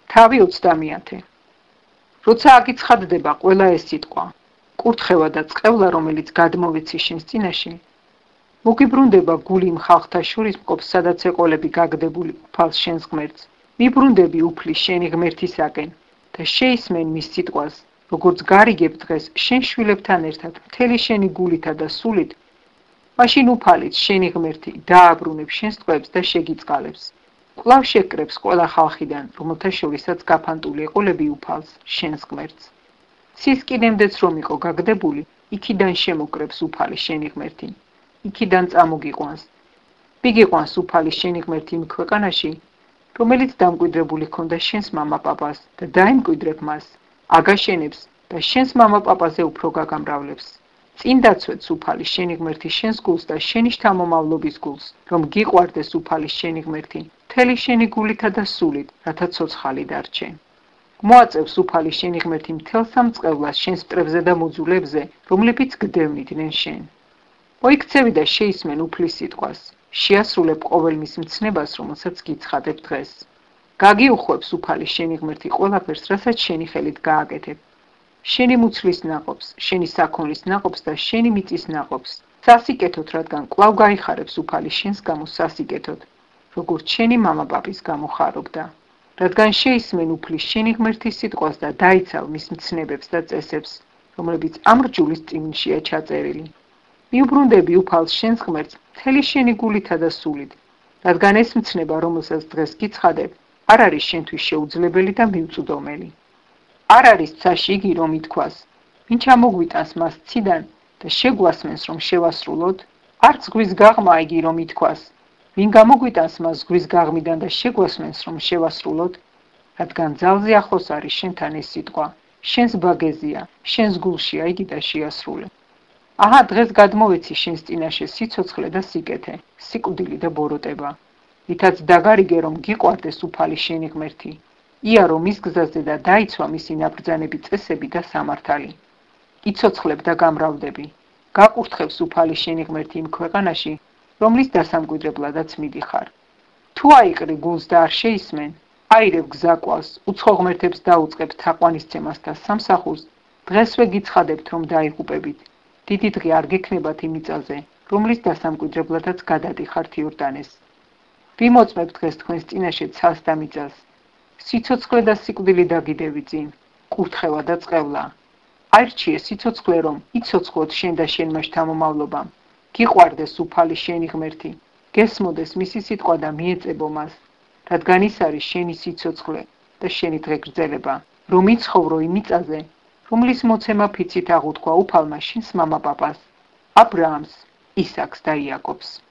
თავი 30. როცა აგიცხადდება ყველა ეს სიტყვა, კურთხევა და წყევლა, რომელიც გადმოვიცი შენს წინაშე, მოგიბრუნდება გული იმ ხალხთა შორის მყოფ, სადაც ეყოლები გაგდებული უფალს შენს ღმერთს. მიბრუნდები უფლის შენი ღმერთისაკენ და შეისმენ მის სიტყვას, როგორც გარიგებ დღეს შენ შვილებთან ერთად მთელი შენი გულითა და სულით, მაშინ უფალიც შენი ღმერთი დააბრუნებს შენს ტყვეებს და შეგიწყალებს. კვლავ შეკრებს ყველა ხალხიდან, რომელთა შორისაც გაფანტული ეყოლები უფალს შენს ღმერთს. სისკინემდეც რომ იყო გაგდებული, იქიდან შემოკრებს უფალი შენი ღმერთი. იქიდან წამოგიყვანს. მიგიყვანს უფალი შენი ღმერთი იმ ქვეყანაში, რომელიც დამკვიდრებული ჰქონდა შენს მამაპაპას და დაიმკვიდრებ მას, აგაშენებს და შენს მამაპაპაზე უფრო გაგამრავლებს. წინ დაცვეთს უფალი შენი ღმერთი შენს გულს და შენი შთამომავლობის გულს, რომ გიყვარდეს უფალი შენი ღმერთი მთელი შენი გულითა და სულით, რათა ცოცხალი დარჩე. მოაწევს უფალი შენი ღმერთი მთელს ამ წყევლას შენს მტრებზე და მოძულებზე, რომლებიც გდევნიდნენ შენ. მოიქცევი და შეისმენ უფლის სიტყვას, შეასრულებ ყოველ მის მცნებას, რომელსაც გიცხადებ დღეს. გაგიუხვებს უფალი შენი ღმერთი ყველაფერს, რასაც შენი ხელით გააკეთებ. შენი მუცლის ნაყოფს, შენი საქონლის ნაყოფს და შენი მიწის ნაყოფს, სასიკეთოთ, რადგან კვლავ გაიხარებს უფალი შენს გამო სასიკეთოთ, როგორც შენი მამაპაპის გამო ხარობდა. რადგან შეისმენ უფლის შენი ღმერთის სიტყვას და დაიცავ მის მცნებებს და წესებს, რომლებიც ამ რჯულის წიგნშია ჩაწერილი. მიუბრუნდები უფალს შენს ღმერთს მთელი შენი გულითა და სულით, რადგან ეს მცნება, რომელსაც დღეს გიცხადებ, არ არის შენთვის შეუძლებელი და მიუწვდომელი. არ არის ცაში იგი, რომ ითქვას, ვინ ჩამოგვიტანს მას ციდან და შეგვასმენს, რომ შევასრულოთ? არც ზღვის გაღმა იგი, რომ ითქვას, ვინ გამოგვიტანს მას ზღვის გაღმიდან და შეგვასმენს, რომ შევასრულოთ? რადგან ძალზე ახლოს არის შენთან ეს სიტყვა, შენს ბაგეზია, შენს გულშია იგი და შეასრულე. აჰა, დღეს გადმოვეცი შენს წინაშე სიცოცხლე და სიკეთე, სიკვდილი და ბოროტება, რითაც დაგარიგე, რომ გიყვარდეს უფალი შენი ღმერთი. იარო მის გზაზე და დაიცვა მისი ნაბრძანები წესები და სამართალი. იცოცხლებ და გამრავლდები. გაკურთხებს უფალი შენი ღმერთი იმ ქვეყანაში, რომლის დასამკვიდრებლადაც მიდიხარ. თუ აიყრი გულს და არ შეისმენ, აირებ გზაკვალს, უცხო ღმერთებს დაუწყებ თაყვანისცემას და სამსახურს, დღესვე გიცხადებთ, რომ დაიღუპებით. დიდი დღე არ გექნებათ იმ მიწაზე, რომლის დასამკვიდრებლადაც გადადიხართ იორდანეს. ვიმოწმებ დღეს თქვენს წინაშე ცას და მიწას. სიცოცხლე და სიკვდილი დაგიდევი წინ, კურთხევა და წყევლა. აირჩიე სიცოცხლე, რომ იცოცხლოთ შენ და შენმა შთამომავლობამ. გიყვარდეს უფალი შენი ღმერთი, გესმოდეს მისი სიტყვა და მიეწებო მას, რადგან ის არის შენი სიცოცხლე და შენი დღეგრძელება, რომ იცხოვრო იმ მიწაზე, რომლის მოცემა ფიცით აღუთქვა უფალმა შენს მამაპაპას, აბრაამს, ისაკს და იაკობს.